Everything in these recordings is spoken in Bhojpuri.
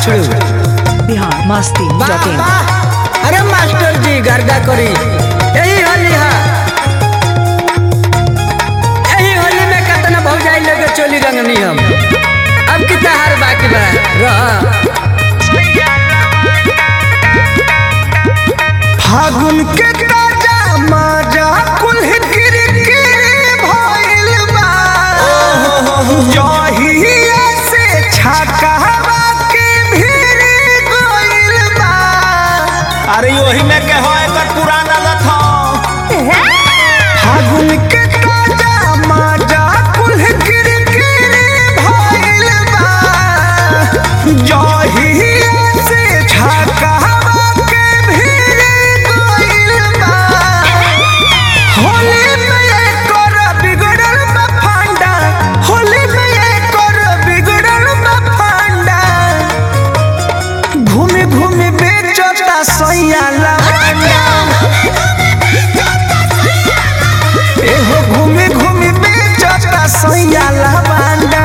बछड़ू बिहार मस्ती डॉट इन। अरे मास्टर जी गर्दा करी यही होली है। यही होली में कितना भौजाई लगे चोली रंगनी हम अब कितना हार बाकी बा फागुन के ताजा माजा कुल्ह गिर गिर भइल बा जहिया से छकावा के भीड़ गइल बा। अरे ओही में के हो एकर पुराना लथा फागुन के ताजा माजा कुल्ह गिर गिर भइल बा जहिया से छकावा एहो घूमे घूमे बेचता सैया लवांडा।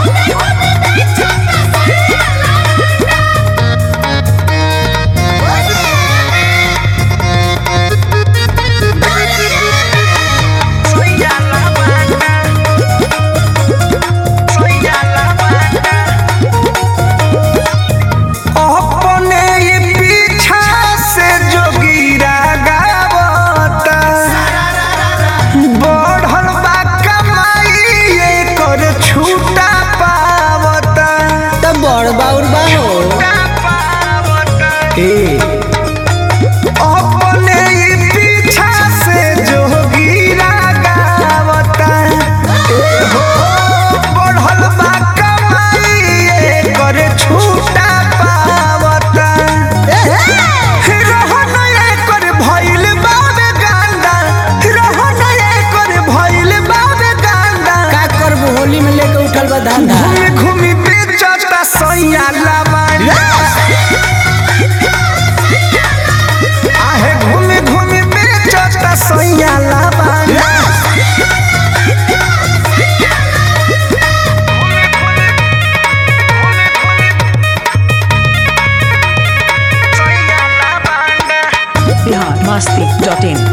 अपने पीछा से जोगिरा गावता बढ़ल बा कमाई कर छूटा पावता तब बड़ बाउर बा हो अपने पीछा से जोगिरा गावता हो बढ़ल बा कमाई कर छूटा पावता रहन एकर भइल बाबे गांडा रहन एकर भइल बाबे गांडा। का करबो होली में लेके उठल बा धंधा घूमी घूमी बेचता सैया लवांडा। आहे घूमी घूमी बेचता सैया लवांडा। बिहार मस्ती डॉट इन।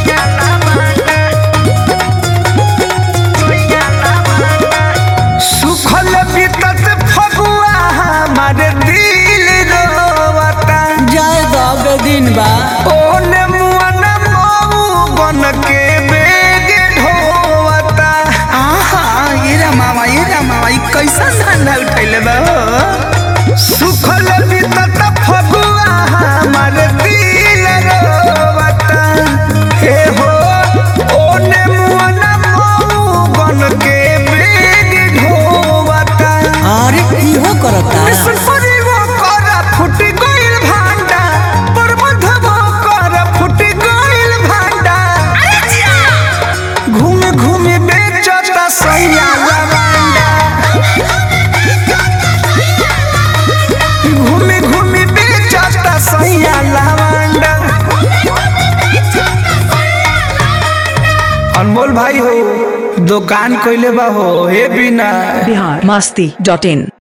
सुखल बीतत फगुआ हमारे दिल रोवता जाए दब दिन बा ओने मुआना मऊ बन के बेग ढोवता। आहा ये मामा ई कैसन धंधा उठैले बा हो। सुखल बीतत फगुआ हमारे दिल रोवता हे हो ओने मुआना मऊ बन के बेग ढोवता। अरे इहो करता सुपरीवो कर फुट गइल भांडा परमधवो कर फुट गइल भांडा। घूमे घूमे बेचता सैया लवांडा। घूमे घूमे बेचता सैया लवांडा। अनमोल भाई हो दुकान कइले बा हो हे बिना बिहार मस्ती डॉट इन।